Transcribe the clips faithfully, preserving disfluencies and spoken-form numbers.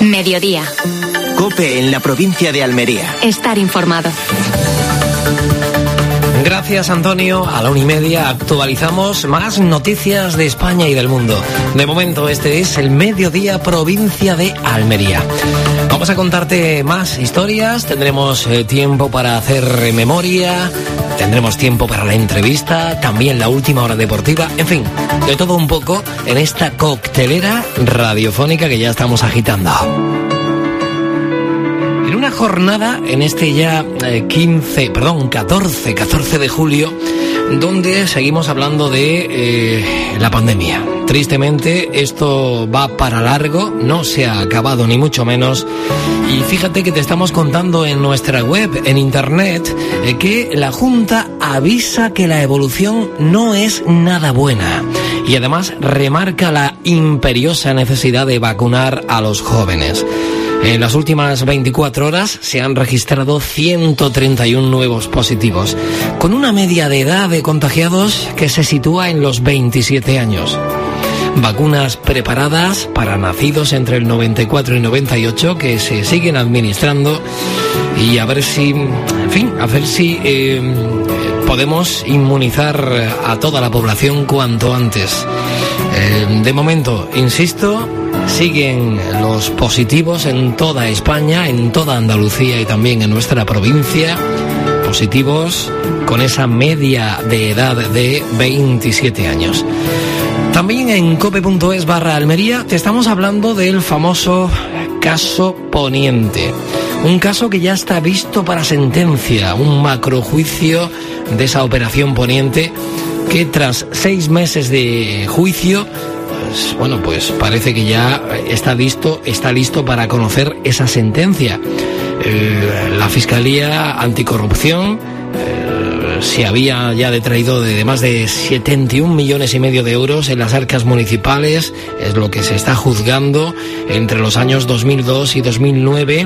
Mediodía. COPE en la provincia de Almería. Estar informado. Gracias, Antonio. A la una y media actualizamos más noticias de España y del mundo. De momento, este es el Mediodía, provincia de Almería. Vamos a contarte más historias, tendremos eh, tiempo para hacer memoria, tendremos tiempo para la entrevista, también la última hora deportiva, en fin, de todo un poco en esta coctelera radiofónica que ya estamos agitando. En una jornada, en este ya eh, quince, perdón, catorce, catorce de julio, donde seguimos hablando de eh, la pandemia. Tristemente, esto va para largo, no se ha acabado ni mucho menos. Y fíjate que te estamos contando en nuestra web, en internet, eh, que la Junta avisa que la evolución no es nada buena. Y además remarca la imperiosa necesidad de vacunar a los jóvenes. En las últimas veinticuatro horas se han registrado ciento treinta y uno nuevos positivos, con una media de edad de contagiados que se sitúa en los veintisiete años. Vacunas preparadas para nacidos entre el noventa y cuatro y noventa y ocho que se siguen administrando y a ver si, en fin, a ver si eh, podemos inmunizar a toda la población cuanto antes. Eh, de momento, insisto, siguen los positivos en toda España, en toda Andalucía y también en nuestra provincia. Positivos con esa media de edad de veintisiete años. También en cope.es barra Almería te estamos hablando del famoso caso Poniente. Un caso que ya está visto para sentencia, un macrojuicio de esa operación Poniente que tras seis meses de juicio, pues, bueno, pues parece que ya está listo, está listo para conocer esa sentencia. Eh, la Fiscalía Anticorrupción eh, se había ya detraído de más de setenta y un millones y medio de euros en las arcas municipales, es lo que se está juzgando entre los años dos mil dos y dos mil nueve.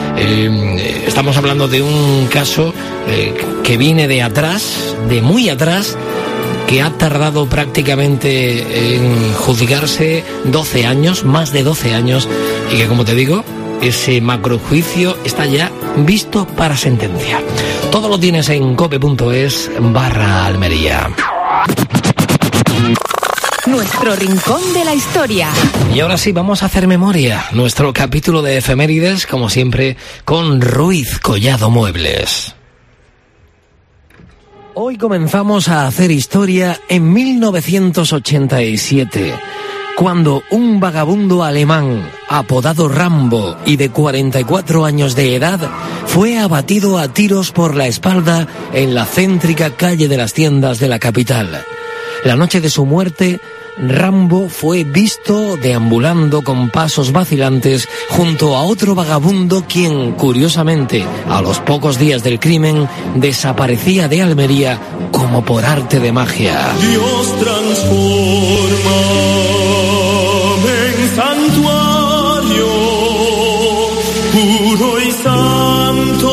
Eh, estamos hablando de un caso eh, que viene de atrás, de muy atrás, que ha tardado prácticamente en juzgarse doce años, más de doce años, y que, como te digo, ese macrojuicio está ya visto para sentencia. Todo lo tienes en cope.es barra Almería. Nuestro rincón de la historia. Y ahora sí, vamos a hacer memoria. Nuestro capítulo de efemérides, como siempre, con Ruiz Collado Muebles. Hoy comenzamos a hacer historia en mil novecientos ochenta y siete, cuando un vagabundo alemán, apodado Rambo y de cuarenta y cuatro años de edad, fue abatido a tiros por la espalda en la céntrica calle de las Tiendas de la capital. La noche de su muerte, Rambo fue visto deambulando con pasos vacilantes junto a otro vagabundo quien, curiosamente, a los pocos días del crimen, desaparecía de Almería como por arte de magia. Dios transforma en santuario puro y santo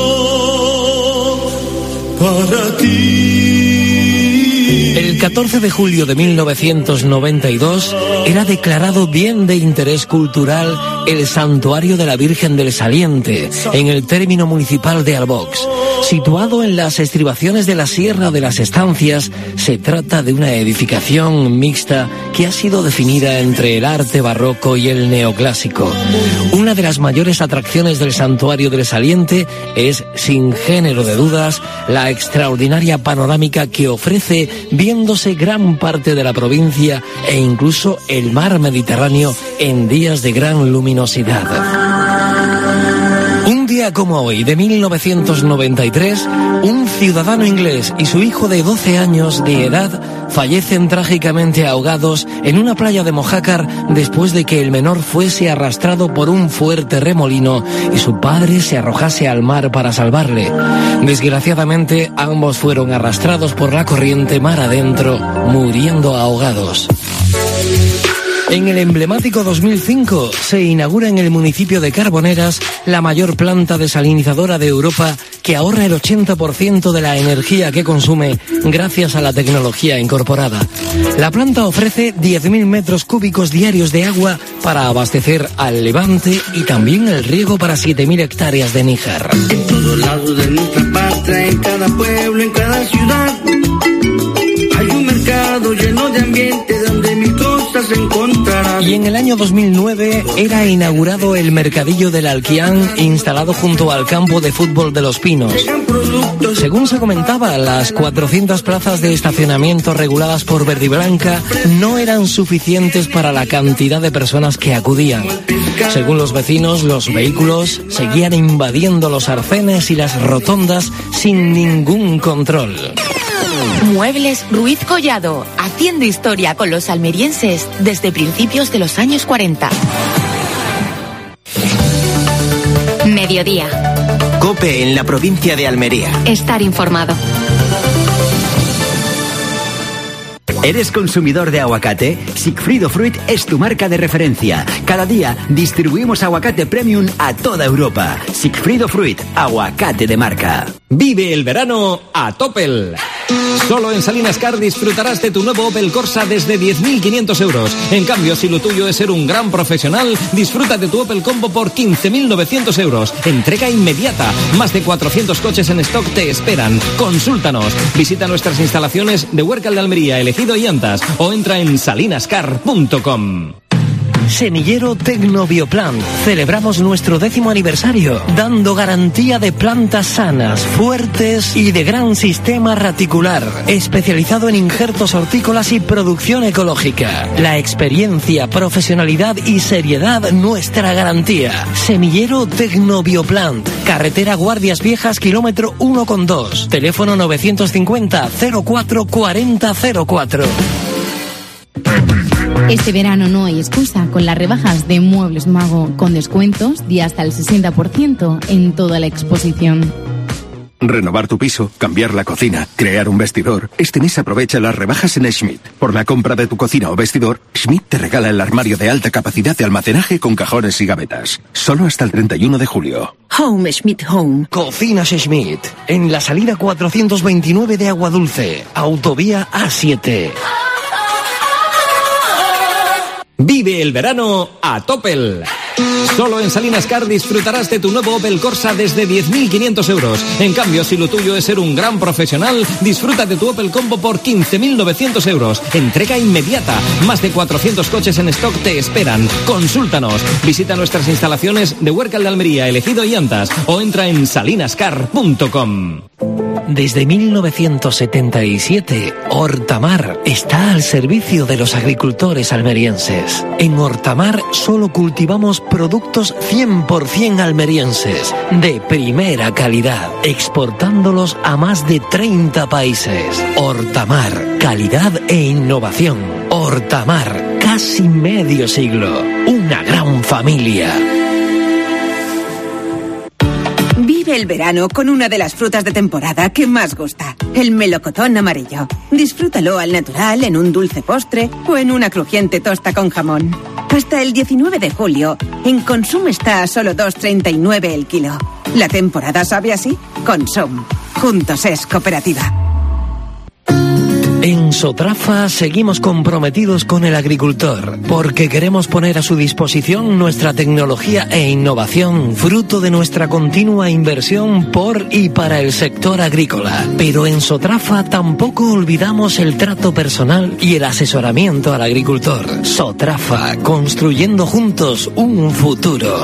para ti. El catorce de julio de mil novecientos noventa y dos era declarado bien de interés cultural el Santuario de la Virgen del Saliente, en el término municipal de Albox. Situado en las estribaciones de la Sierra de las Estancias, se trata de una edificación mixta que ha sido definida entre el arte barroco y el neoclásico. Una de las mayores atracciones del Santuario del Saliente es, sin género de dudas, la extraordinaria panorámica que ofrece, viéndose gran parte de la provincia e incluso el mar Mediterráneo en días de gran luminosidad. Un día como hoy, de mil novecientos noventa y tres, un ciudadano inglés y su hijo de doce años de edad fallecen trágicamente ahogados en una playa de Mojácar después de que el menor fuese arrastrado por un fuerte remolino y su padre se arrojase al mar para salvarle. Desgraciadamente, ambos fueron arrastrados por la corriente mar adentro, muriendo ahogados. En el emblemático dos mil cinco se inaugura en el municipio de Carboneras la mayor planta desalinizadora de Europa que ahorra el ochenta por ciento de la energía que consume gracias a la tecnología incorporada. La planta ofrece diez mil metros cúbicos diarios de agua para abastecer al Levante y también el riego para siete mil hectáreas de Níger. En todos lados de nuestra patria, en cada pueblo, en cada ciudad, hay un mercado lleno de ambiente donde mil cosas se encontrarán. Y en el año dos mil nueve era inaugurado el Mercadillo del Alquián, instalado junto al campo de fútbol de Los Pinos. Según se comentaba, las cuatrocientas plazas de estacionamiento reguladas por Verdiblanca no eran suficientes para la cantidad de personas que acudían. Según los vecinos, los vehículos seguían invadiendo los arcenes y las rotondas sin ningún control. Muebles Ruiz Collado, haciendo historia con los almerienses desde principios de los años cuarenta. Mediodía. COPE en la provincia de Almería. Estar informado. ¿Eres consumidor de aguacate? Sigfrido Fruit es tu marca de referencia. Cada día distribuimos aguacate premium a toda Europa. Sigfrido Fruit, aguacate de marca. Vive el verano a Topel. Solo en Salinas Car disfrutarás de tu nuevo Opel Corsa desde diez mil quinientos euros. En cambio, si lo tuyo es ser un gran profesional, disfruta de tu Opel Combo por quince mil novecientos euros. Entrega inmediata. Más de cuatrocientos coches en stock te esperan. Consúltanos. Visita nuestras instalaciones de Huércal de Almería, Elegido y Antas, o entra en salinas car punto com. Semillero Tecnobioplant. Celebramos nuestro décimo aniversario, dando garantía de plantas sanas, fuertes y de gran sistema raticular, especializado en injertos hortícolas y producción ecológica. La experiencia, profesionalidad y seriedad, nuestra garantía. Semillero Tecnobioplant. Carretera Guardias Viejas, kilómetro uno coma dos. Teléfono novecientos cincuenta cero cuatro cuarenta cero cuatro. Este verano no hay excusa con las rebajas de Muebles Mago, con descuentos de hasta el sesenta por ciento en toda la exposición. Renovar tu piso, cambiar la cocina, crear un vestidor. Este mes aprovecha las rebajas en Schmidt. Por la compra de tu cocina o vestidor, Schmidt te regala el armario de alta capacidad de almacenaje con cajones y gavetas. Solo hasta el treinta y uno de julio. Home Schmidt Home. Cocinas Schmidt. En la salida cuatrocientos veintinueve de Agua Dulce. Autovía A siete. Vive el verano a Topel. Solo en Salinas Car disfrutarás de tu nuevo Opel Corsa desde diez mil quinientos euros. En cambio, si lo tuyo es ser un gran profesional, disfruta de tu Opel Combo por quince mil novecientos euros. Entrega inmediata. Más de cuatrocientos coches en stock te esperan. Consúltanos. Visita nuestras instalaciones de Huércal de Almería, Elegido y Antas, o entra en salinas car punto com. Desde mil novecientos setenta y siete, Hortamar está al servicio de los agricultores almerienses. En Hortamar solo cultivamos productos cien por ciento almerienses, de primera calidad, exportándolos a más de treinta países. Hortamar, calidad e innovación. Hortamar, casi medio siglo. Una gran familia. Vive el verano con una de las frutas de temporada que más gusta, el melocotón amarillo. Disfrútalo al natural en un dulce postre o en una crujiente tosta con jamón. Hasta el diecinueve de julio, en Consum está a solo dos treinta y nueve el kilo. ¿La temporada sabe así? Consum. Juntos es cooperativa. En Sotrafa seguimos comprometidos con el agricultor, porque queremos poner a su disposición nuestra tecnología e innovación, fruto de nuestra continua inversión por y para el sector agrícola. Pero en Sotrafa tampoco olvidamos el trato personal y el asesoramiento al agricultor. Sotrafa, construyendo juntos un futuro.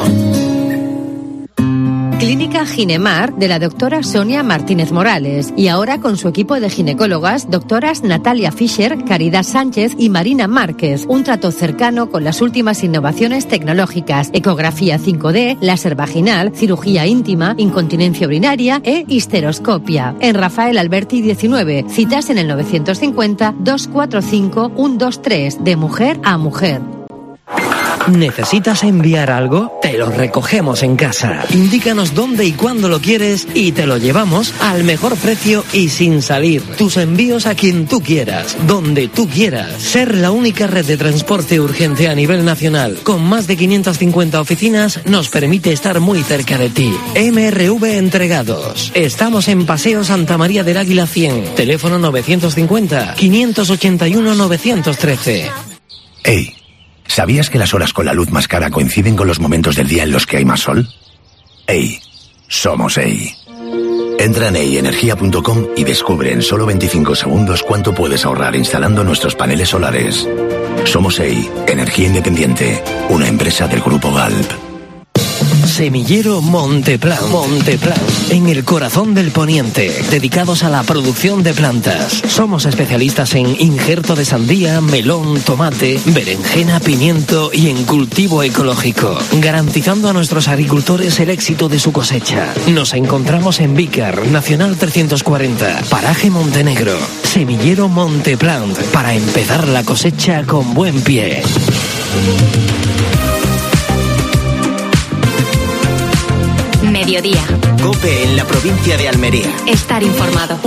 Clínica Ginemar de la doctora Sonia Martínez Morales, y ahora con su equipo de ginecólogas, doctoras Natalia Fischer, Caridad Sánchez y Marina Márquez. Un trato cercano con las últimas innovaciones tecnológicas: ecografía cinco D, láser vaginal, cirugía íntima, incontinencia urinaria e histeroscopia. En Rafael Alberti diecinueve, citas en el novecientos cincuenta, dos cuatro cinco, uno dos tres, de mujer a mujer. ¿Necesitas enviar algo? Te lo recogemos en casa. Indícanos dónde y cuándo lo quieres y te lo llevamos al mejor precio y sin salir. Tus envíos a quien tú quieras, donde tú quieras. Ser la única red de transporte urgente a nivel nacional, con más de quinientas cincuenta oficinas, nos permite estar muy cerca de ti. M R V Entregados. Estamos en Paseo Santa María del Águila cien. Teléfono novecientos cincuenta, quinientos ochenta y uno, novecientos trece. Hey, ¿sabías que las horas con la luz más cara coinciden con los momentos del día en los que hay más sol? Hey, somos Hey. Entra en hey energía punto com y descubre en solo veinticinco segundos cuánto puedes ahorrar instalando nuestros paneles solares. Somos Hey, energía independiente, una empresa del Grupo Galp. Semillero Monteplan. Monteplan, en el corazón del poniente, dedicados a la producción de plantas. Somos especialistas en injerto de sandía, melón, tomate, berenjena, pimiento y en cultivo ecológico, garantizando a nuestros agricultores el éxito de su cosecha. Nos encontramos en Vícar, Nacional trescientos cuarenta, Paraje Montenegro. Semillero Monteplan, para empezar la cosecha con buen pie. Mediodía. COPE en la provincia de Almería. Estar informado.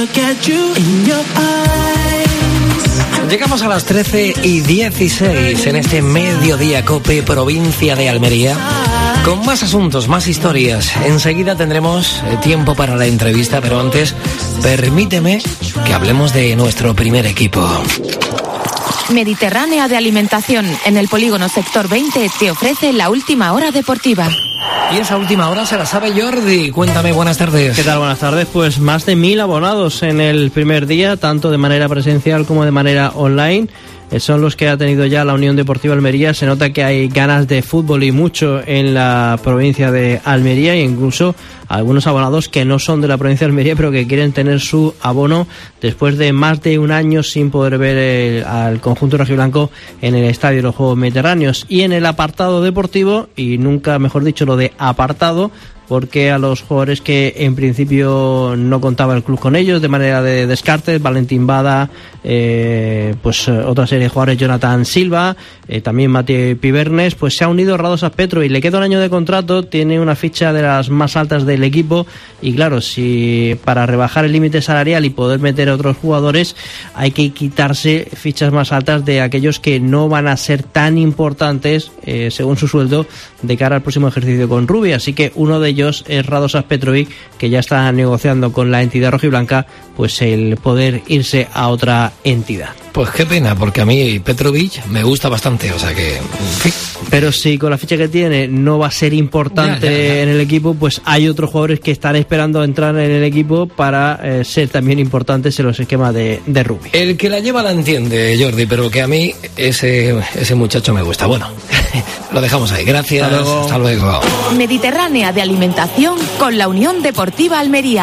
Llegamos a las trece y dieciséis en este Mediodía COPE, provincia de Almería, con más asuntos, más historias. Enseguida tendremos tiempo para la entrevista, pero antes, permíteme que hablemos de nuestro primer equipo. Mediterránea de Alimentación, en el polígono Sector veinte, te ofrece la última hora deportiva. Y esa última hora se la sabe Jordi. Cuéntame, buenas tardes. ¿Qué tal? Buenas tardes. Pues más de mil abonados en el primer día, tanto de manera presencial como de manera online. Son los que ha tenido ya la Unión Deportiva Almería. Se nota que hay ganas de fútbol y mucho en la provincia de Almería, e incluso algunos abonados que no son de la provincia de Almería pero que quieren tener su abono después de más de un año sin poder ver el, al conjunto rojiblanco en el Estadio de los Juegos Mediterráneos. Y en el apartado deportivo, y nunca mejor dicho lo de apartado, porque a los jugadores que en principio no contaba el club con ellos de manera de descartes, Valentín Bada, eh, pues otra serie de jugadores, Jonathan Silva, eh, también Mateo Pibernes, pues se ha unido Radosas Petro y le queda un año de contrato, tiene una ficha de las más altas del equipo y claro, si para rebajar el límite salarial y poder meter a otros jugadores hay que quitarse fichas más altas de aquellos que no van a ser tan importantes eh, según su sueldo de cara al próximo ejercicio con Rubí, así que uno de ellos es Radosas Petrovic, que ya está negociando con la entidad rojiblanca pues el poder irse a otra entidad. Pues qué pena, porque a mí Petrovic me gusta bastante, o sea que... Sí. Pero si con la ficha que tiene no va a ser importante ya, ya, ya. en el equipo, pues hay otros jugadores que están esperando entrar en el equipo para eh, ser también importantes en los esquemas de, de Rubí. El que la lleva la entiende, Jordi, pero que a mí ese, ese muchacho me gusta. Bueno, lo dejamos ahí. Gracias. Hasta luego. Hasta luego. Mediterránea de Alimentación con la Unión Deportiva Almería.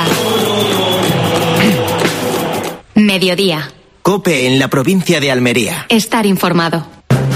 Mediodía. COPE en la provincia de Almería. Estar informado.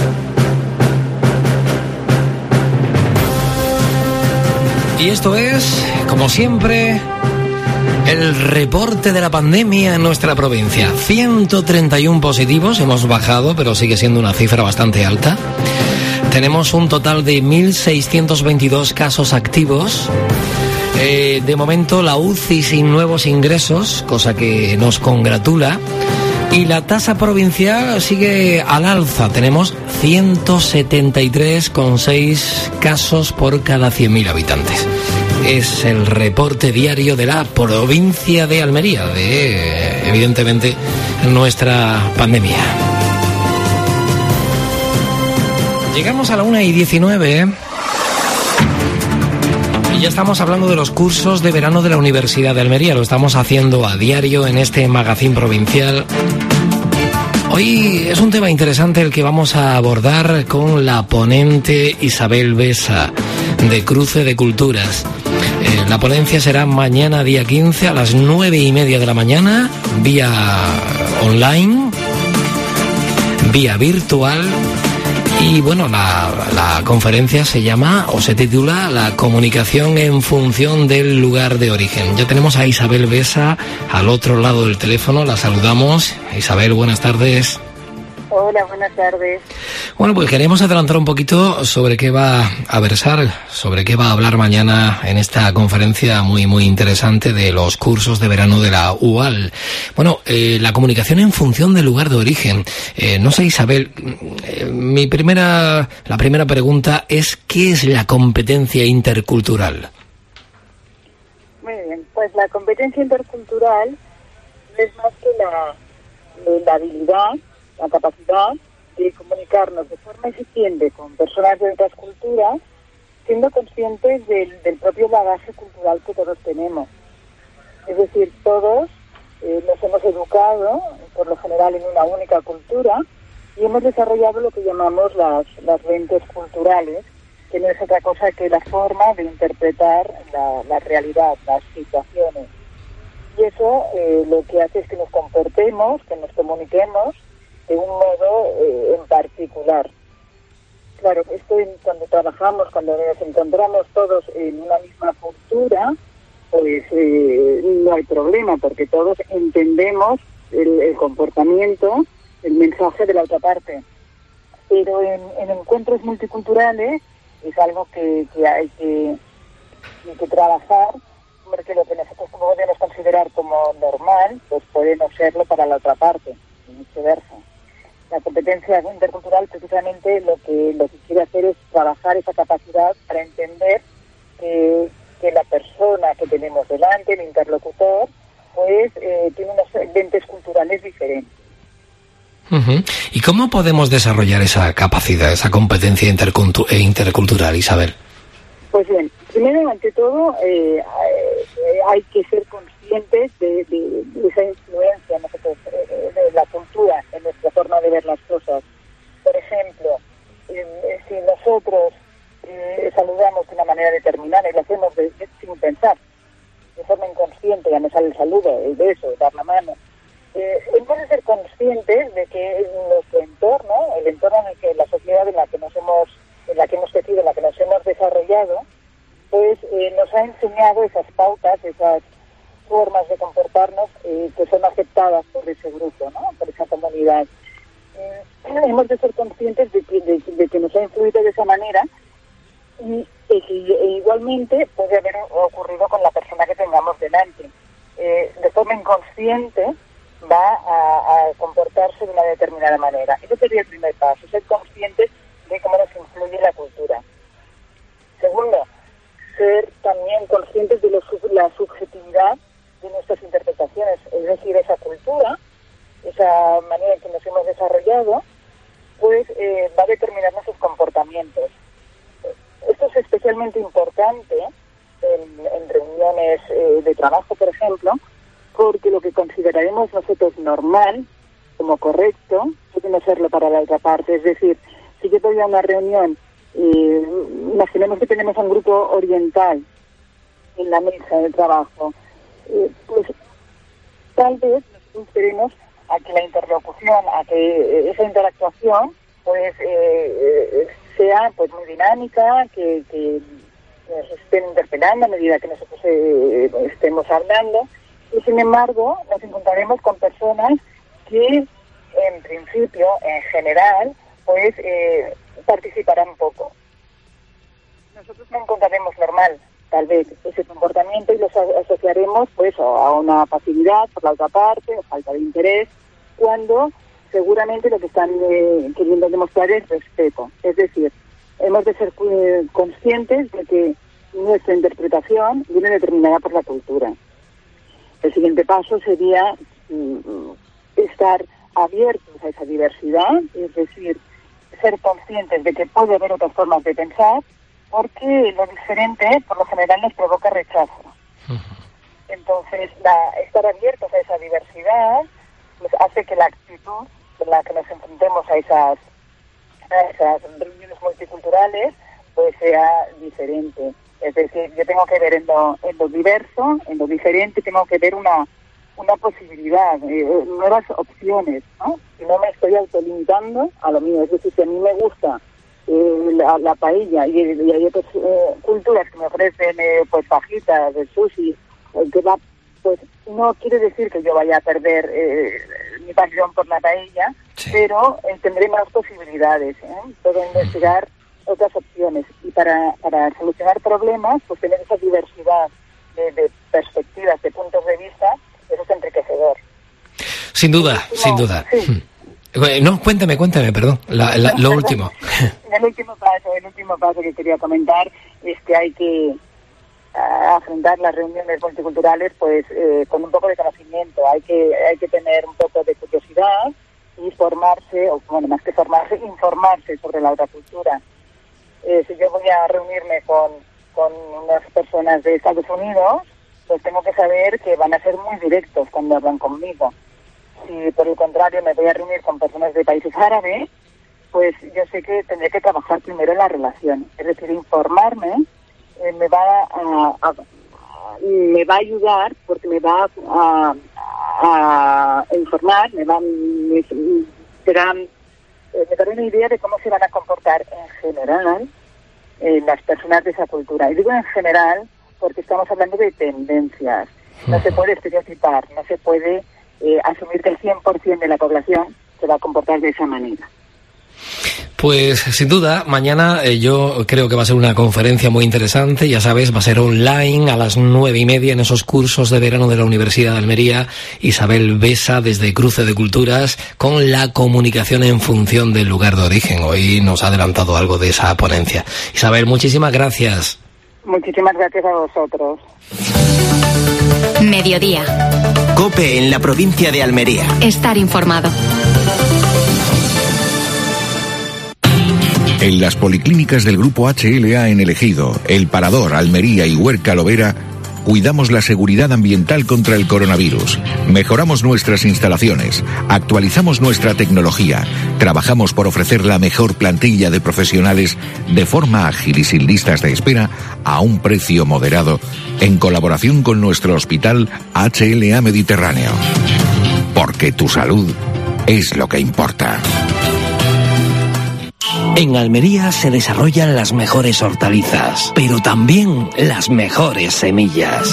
Y esto es, como siempre, el reporte de la pandemia en nuestra provincia. ciento treinta y uno positivos, hemos bajado, pero sigue siendo una cifra bastante alta. Tenemos un total de mil seiscientos veintidós casos activos. Eh, de momento la U C I sin nuevos ingresos, cosa que nos congratula. Y la tasa provincial sigue al alza. Tenemos ciento setenta y tres coma seis casos por cada cien mil habitantes. Es el reporte diario de la provincia de Almería, de, evidentemente, nuestra pandemia. Llegamos a la una y diecinueve. Y ya estamos hablando de los cursos de verano de la Universidad de Almería. Lo estamos haciendo a diario en este magazín provincial. Hoy es un tema interesante el que vamos a abordar con la ponente Isabel Besa, de Cruce de Culturas. Eh, la ponencia será mañana día quince a las nueve y media de la mañana, vía online, vía virtual. Y bueno, la, la conferencia se llama o se titula La comunicación en función del lugar de origen. Ya tenemos a Isabel Besa al otro lado del teléfono, la saludamos. Isabel, buenas tardes. Hola, buenas tardes. Bueno, pues queremos adelantar un poquito sobre qué va a versar, sobre qué va a hablar mañana en esta conferencia muy, muy interesante de los cursos de verano de la U A L. Bueno, eh, la comunicación en función del lugar de origen. Eh, no sé, Isabel, eh, mi primera, la primera pregunta es, ¿qué es la competencia intercultural? Muy bien, pues la competencia intercultural es más que la, la habilidad, la capacidad de comunicarnos de forma eficiente con personas de otras culturas, siendo conscientes del, del propio bagaje cultural que todos tenemos. Es decir, todos eh, nos hemos educado, por lo general, en una única cultura y hemos desarrollado lo que llamamos las, las lentes culturales, que no es otra cosa que la forma de interpretar la, la realidad, las situaciones. Y eso eh, lo que hace es que nos comportemos, que nos comuniquemos de un modo eh, en particular. Claro, esto en, cuando trabajamos, cuando nos encontramos todos en una misma cultura, pues eh, no hay problema, porque todos entendemos el, el comportamiento, el mensaje de la otra parte. Pero en, en encuentros multiculturales es algo que, que hay que, que trabajar, porque lo que nosotros podemos considerar como normal, pues puede no serlo para la otra parte, y viceversa. La competencia intercultural precisamente lo que lo que quiere hacer es trabajar esa capacidad para entender que, que la persona que tenemos delante, el interlocutor, pues eh, tiene unos lentes culturales diferentes. Uh-huh. ¿Y cómo podemos desarrollar esa capacidad, esa competencia intercultu- e intercultural, Isabel? Pues bien, primero, ante todo, eh, eh, hay que ser conscientes de, de, de esa influencia nosotros, eh, de la cultura en nuestra forma de ver las cosas. Por ejemplo, eh, si nosotros eh, saludamos de una manera determinada y lo hacemos de, de, sin pensar, de forma inconsciente, ya me sale el saludo, el beso, dar la mano, eh, hemos de ser conscientes de que nuestro entorno, el entorno en el que la sociedad en la que nos hemos en la que hemos crecido, en la que nos hemos desarrollado, pues eh, nos ha enseñado esas pautas, esas formas de comportarnos eh, que son aceptadas por ese grupo, ¿no? Por esa comunidad. Eh, hemos de ser conscientes de que, de, de que nos ha influido de esa manera y, y, y igualmente puede haber ocurrido con la persona que tengamos delante. Eh, de forma inconsciente va a, a comportarse de una determinada manera. Ese sería el primer paso, ser conscientes de cómo nos influye la cultura. Segundo, ser también conscientes de lo, la subjetividad de nuestras interpretaciones, es decir, esa cultura, esa manera en que nos hemos desarrollado, pues eh, va a determinar nuestros comportamientos. Esto es especialmente importante en, en reuniones eh, de trabajo, por ejemplo, porque lo que consideraremos nosotros normal, como correcto, puede no serlo para la otra parte. Es decir, si yo voy a una reunión, eh, imaginemos que tenemos un grupo oriental en la mesa de trabajo, eh, pues tal vez nos esperemos a que la interlocución, a que esa interactuación, pues eh, sea pues muy dinámica, que, que nos estén interpelando a medida que nosotros eh, estemos hablando, y sin embargo nos encontraremos con personas que en principio, en general, pues eh, participarán poco. Nosotros no encontraremos normal, tal vez, ese comportamiento y los asociaremos pues a una pasividad por la otra parte, o falta de interés, cuando seguramente lo que están eh, queriendo demostrar es respeto. Es decir, hemos de ser eh, conscientes de que nuestra interpretación viene determinada por la cultura. El siguiente paso sería mm, estar abiertos a esa diversidad, es decir, ser conscientes de que puede haber otras formas de pensar, porque lo diferente, por lo general, nos provoca rechazo. Uh-huh. Entonces, la, estar abiertos a esa diversidad pues, hace que la actitud con la que nos enfrentemos a esas, a esas reuniones multiculturales pues sea diferente. Es decir, yo tengo que ver en lo, en lo diverso, en lo diferente, tengo que ver una una posibilidad, eh, nuevas opciones, ¿no? Si no me estoy autolimitando a lo mío, es decir, si a mí me gusta eh, la, la paella y, y hay otras eh, culturas que me ofrecen eh, pues fajitas, el sushi, el kebab, pues no quiere decir que yo vaya a perder eh, mi pasión por la paella, sí. pero eh, tendré más posibilidades, ¿eh? Puedo investigar otras opciones. Y para, para solucionar problemas, pues tener esa diversidad de, de perspectivas, de puntos de vista, eso es enriquecedor. Sin duda, último, sin duda. Sí. No, cuéntame, cuéntame, perdón, la, la, lo último. El último paso, el último paso que quería comentar es que hay que uh, afrontar las reuniones multiculturales pues eh, con un poco de conocimiento. Hay que hay que tener un poco de curiosidad y formarse, o bueno, más que formarse, informarse sobre la otra cultura. Eh, si yo voy a reunirme con, con unas personas de Estados Unidos, pues tengo que saber que van a ser muy directos cuando hablan conmigo. Si por el contrario me voy a reunir con personas de países árabes, pues yo sé que tendré que trabajar primero en la relación. Es decir, informarme eh, me va a, a, a, me va a ayudar porque me va a, a, a informar, me va me, será, eh, me dará una idea de cómo se van a comportar en general eh, las personas de esa cultura. Y digo en general porque estamos hablando de tendencias. No se puede estereotipar, no se puede Eh, asumir que el cien por ciento de la población se va a comportar de esa manera. Pues sin duda, mañana eh, yo creo que va a ser una conferencia muy interesante, ya sabes, va a ser online a las nueve y media en esos cursos de verano de la Universidad de Almería. Isabel Besa desde Cruce de Culturas con la comunicación en función del lugar de origen. Hoy nos ha adelantado algo de esa ponencia. Isabel, muchísimas gracias. Muchísimas gracias a vosotros. Mediodía. COPE en la provincia de Almería. Estar informado. En las policlínicas del Grupo H L A en El Ejido, El Parador, Almería y Huerca Lovera, cuidamos la seguridad ambiental contra el coronavirus, mejoramos nuestras instalaciones, actualizamos nuestra tecnología, trabajamos por ofrecer la mejor plantilla de profesionales de forma ágil y sin listas de espera a un precio moderado, en colaboración con nuestro hospital H L A Mediterráneo. Porque tu salud es lo que importa. En Almería se desarrollan las mejores hortalizas, pero también las mejores semillas.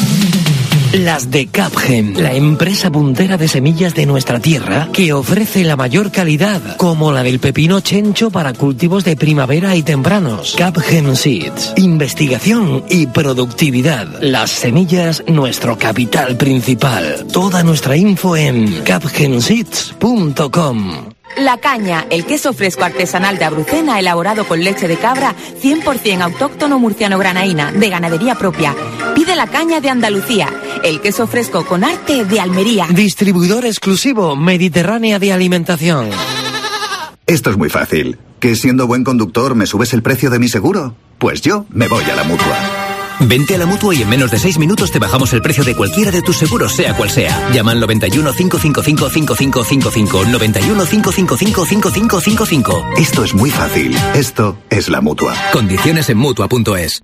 Las de Capgen, la empresa puntera de semillas de nuestra tierra, que ofrece la mayor calidad, como la del pepino chencho para cultivos de primavera y tempranos. Capgen Seeds, investigación y productividad. Las semillas, nuestro capital principal. Toda nuestra info en capgen seeds punto com. La Caña, el queso fresco artesanal de Abrucena elaborado con leche de cabra cien por ciento autóctono murciano-granaína, de ganadería propia. Pide La Caña de Andalucía, el queso fresco con arte de Almería. Distribuidor exclusivo Mediterránea de Alimentación. Esto es muy fácil. ¿Que siendo buen conductor me subes el precio de mi seguro? Pues yo me voy a la Mutua. Vente a la Mutua y en menos de seis minutos te bajamos el precio de cualquiera de tus seguros, sea cual sea. Llama al noventa y uno, cinco cinco cinco, cinco cinco cinco cinco, noventa y uno, cinco cinco cinco, cinco cinco cinco cinco. Esto es muy fácil. Esto es la Mutua. Condiciones en Mutua punto es.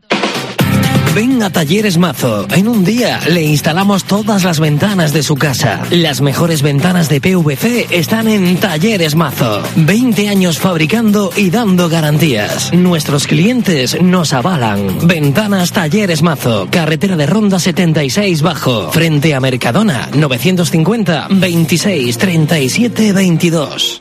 Ven a Talleres Mazo. En un día le instalamos todas las ventanas de su casa. Las mejores ventanas de P V C están en Talleres Mazo. veinte años fabricando y dando garantías. Nuestros clientes nos avalan. Ventanas Talleres Mazo. Carretera de Ronda setenta y seis Bajo. Frente a Mercadona. novecientos cincuenta, veintiséis, treinta y siete, veintidós.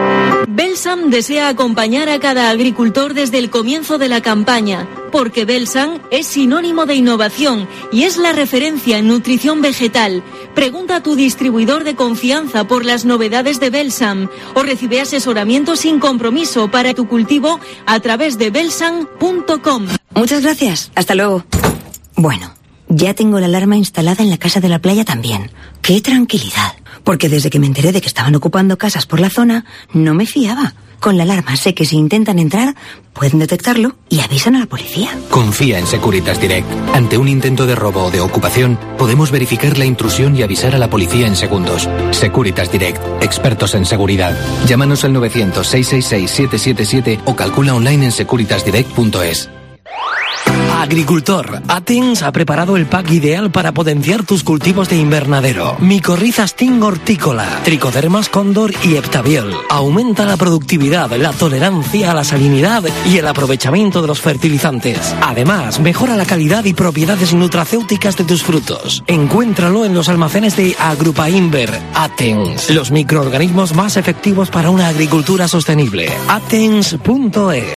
Belsam desea acompañar a cada agricultor desde el comienzo de la campaña, porque Belsam es sinónimo de innovación y es la referencia en nutrición vegetal. Pregunta a tu distribuidor de confianza por las novedades de Belsam o recibe asesoramiento sin compromiso para tu cultivo a través de belsam punto com. Muchas gracias. Hasta luego. Bueno, ya tengo la alarma instalada en la casa de la playa también. ¡Qué tranquilidad! Porque desde que me enteré de que estaban ocupando casas por la zona, no me fiaba. Con la alarma sé que si intentan entrar, pueden detectarlo y avisan a la policía. Confía en Securitas Direct. Ante un intento de robo o de ocupación, podemos verificar la intrusión y avisar a la policía en segundos. Securitas Direct, expertos en seguridad. Llámanos al novecientos, seiscientos sesenta y seis, siete siete siete o calcula online en securitas direct punto es. Agricultor, Athens ha preparado el pack ideal para potenciar tus cultivos de invernadero. Micorriza Sting hortícola, Tricodermas cóndor y Heptabiol. Aumenta la productividad, la tolerancia a la salinidad y el aprovechamiento de los fertilizantes. Además, mejora la calidad y propiedades nutracéuticas de tus frutos. Encuéntralo en los almacenes de Agrupainver. Athens, los microorganismos más efectivos para una agricultura sostenible. Athens punto es.